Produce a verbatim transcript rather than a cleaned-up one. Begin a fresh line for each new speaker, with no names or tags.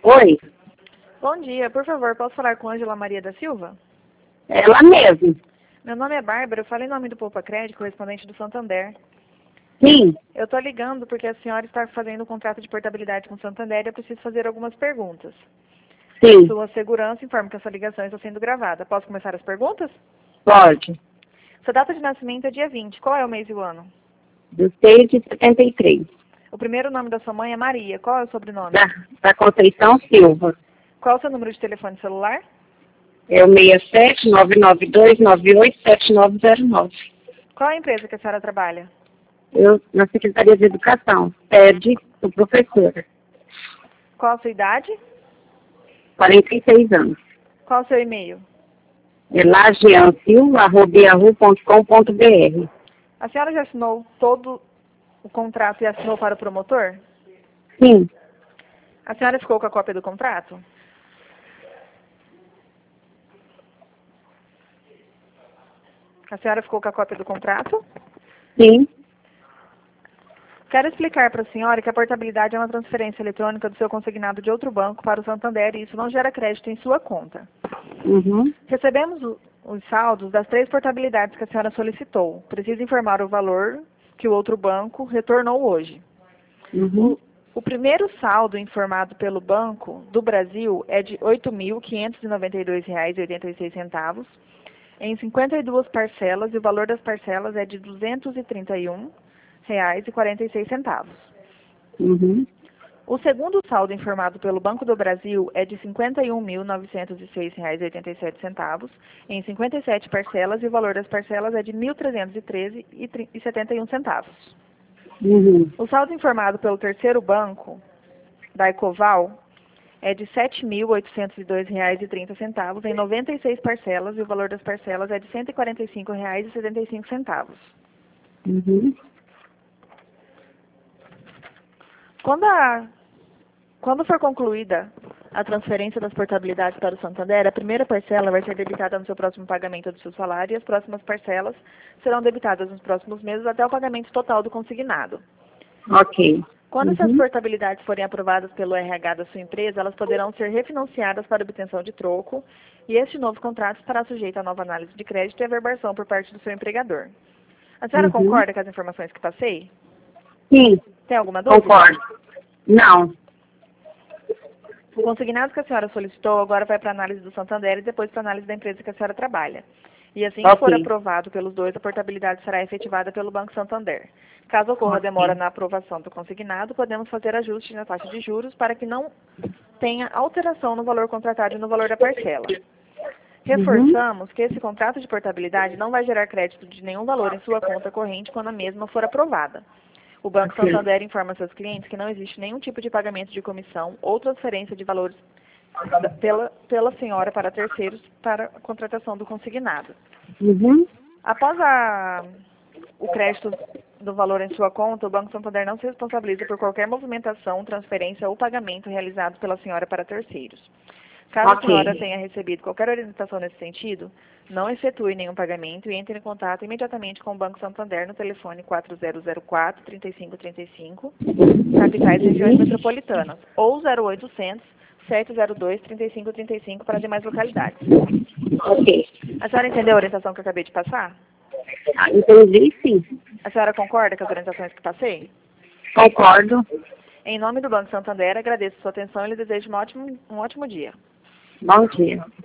Oi,
Bom dia, por favor, posso falar com Ângela Maria da Silva?
ela mesmo.
Meu nome é Bárbara, eu falei em nome do Poupa Crédito, correspondente do Santander.
Sim,
Eu estou ligando porque a senhora está fazendo um contrato de portabilidade com o Santander e eu preciso fazer algumas perguntas.
sim,
Sua segurança informa que essa ligação está sendo gravada. Posso começar as perguntas?
pode.
Sua data de nascimento é dia vinte. Qual é o mês e o ano?
Do seis de setenta e três.
O primeiro nome da sua mãe é Maria. Qual é o sobrenome?
Da, da Conceição Silva.
Qual é o seu número de telefone celular?
É o seis sete nove nove dois nove oito sete nove zero nove.
Qual é a empresa que a senhora trabalha?
Eu, na Secretaria de Educação, sede do professor.
Qual a sua idade?
quarenta e seis anos.
Qual o seu e-mail?
É lajeansilva arroba yahoo ponto com ponto br.
A senhora já assinou todo o contrato e assinou para o promotor?
Sim,
A senhora ficou com a cópia do contrato? A senhora ficou com a cópia do contrato?
sim,
Quero explicar para a senhora que a portabilidade é uma transferência eletrônica do seu consignado de outro banco para o Santander e isso não gera crédito em sua conta.
uhum,
Recebemos o- os saldos das três portabilidades que a senhora solicitou. Preciso informar o valor que o outro banco retornou hoje.
uhum,
O, o primeiro saldo informado pelo Banco do Brasil é de oito mil quinhentos e noventa e dois reais e oitenta e seis centavos em cinquenta e duas parcelas e o valor das parcelas é de duzentos e trinta e um reais e quarenta e seis centavos.
uhum,
O segundo saldo informado pelo Banco do Brasil é de cinquenta e um mil novecentos e seis reais e oitenta e sete centavos em cinquenta e sete parcelas e o valor das parcelas é de mil trezentos e treze reais e setenta e um centavos.
uhum.
O saldo informado pelo terceiro banco, da Ecoval, é de sete mil oitocentos e dois reais e trinta centavos em noventa e seis parcelas e o valor das parcelas é de cento e quarenta e cinco reais e setenta e cinco centavos.
Uhum.
Quando, a, quando for concluída a transferência das portabilidades para o Santander, a primeira parcela vai ser debitada no seu próximo pagamento do seu salário e as próximas parcelas serão debitadas nos próximos meses até o pagamento total do consignado.
Ok.
Quando essas
Uhum.
portabilidades forem aprovadas pelo R H da sua empresa, elas poderão ser refinanciadas para obtenção de troco e este novo contrato estará sujeito a nova análise de crédito e averbação por parte do seu empregador. A senhora
Uhum.
concorda com as informações que passei?
Sim,
Tem alguma dúvida?
concordo. Não.
O consignado que a senhora solicitou agora vai para a análise do Santander e depois para a análise da empresa que a senhora trabalha. E assim que for
Ok.
aprovado pelos dois, a portabilidade será efetivada pelo Banco Santander. Caso ocorra demora na aprovação do consignado, podemos fazer ajustes na taxa de juros para que não tenha alteração no valor contratado e no valor da parcela. Reforçamos que esse contrato de portabilidade não vai gerar crédito de nenhum valor em sua conta corrente quando a mesma for aprovada. O Banco
Ok.
Santander informa seus clientes que não existe nenhum tipo de pagamento de comissão ou transferência de valores da- pela, pela senhora para terceiros para a contratação do consignado.
Uhum.
Após a, o crédito do valor em sua conta, o Banco Santander não se responsabiliza por qualquer movimentação, transferência ou pagamento realizado pela senhora para terceiros. Caso a
Ok.
senhora tenha recebido qualquer orientação nesse sentido, não efetue nenhum pagamento e entre em contato imediatamente com o Banco Santander no telefone quatro zero zero quatro, três cinco três cinco, capitais e regiões metropolitanas, ou zero oitocentos, sete zero dois, três cinco três cinco para demais localidades.
Ok.
A senhora entendeu a orientação que eu acabei de passar?
Ah, entendi, sim.
A senhora concorda com as orientações que passei?
Concordo.
Em nome do Banco Santander, agradeço sua atenção e lhe desejo um ótimo, um ótimo dia.
Bom dia.